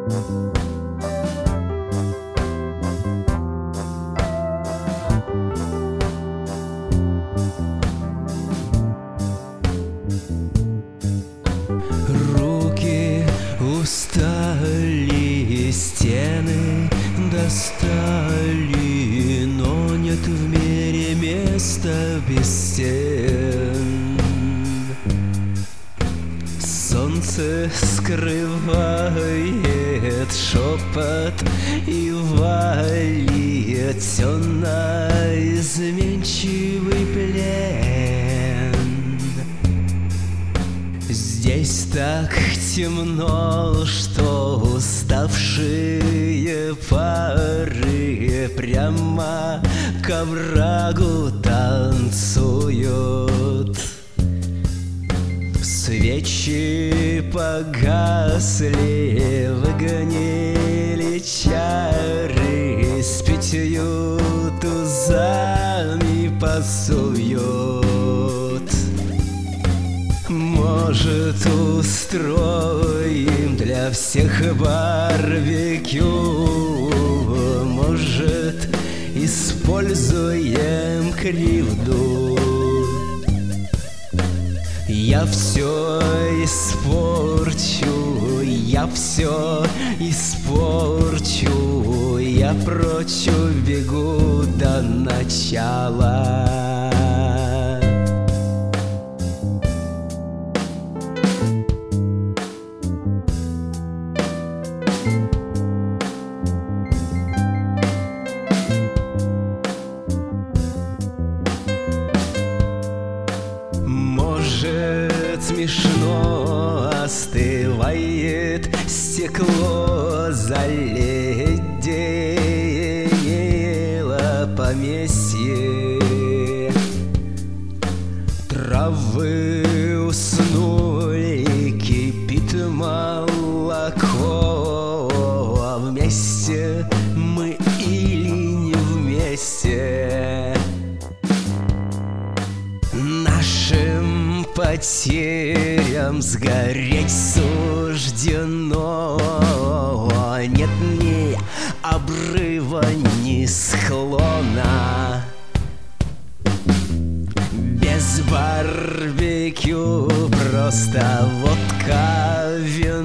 Руки устали, стены достали, но нет в мире места без стен. Солнце скрывает шепот и валит темно-изменчивый плен. Здесь так темно, что уставшие пары прямо к оврагу танцуют. Свечи погасли, выгонили чары, с 5 тузами пасуют. Может, устроим для всех барбекю, может, используем кривду. Я все испорчу, я все испорчу, я прочь убегу до начала. Может, смешно остывает стекло, заледенело поместье. Травы уснули, кипит молоко, а вместе мы или не вместе. Нашим потерям сгореть суждено. Нет ни обрыва, ни склона. Без барбекю просто водка, вино.